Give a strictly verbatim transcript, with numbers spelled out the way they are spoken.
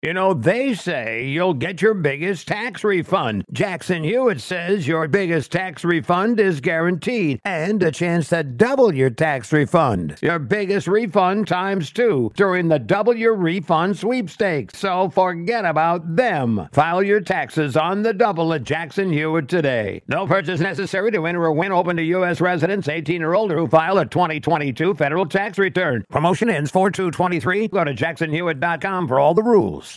You know, they say you'll get your biggest tax refund. Jackson Hewitt says your biggest tax refund is guaranteed and a chance to double your tax refund. Your biggest refund times two during the Double Your Refund sweepstakes. So forget about them. File your taxes on the double at Jackson Hewitt today. No purchase necessary to enter or win. Open to U S residents eighteen or older who file a twenty twenty-two federal tax return. Promotion ends four two twenty-three. Go to jackson hewitt dot com for all the rules.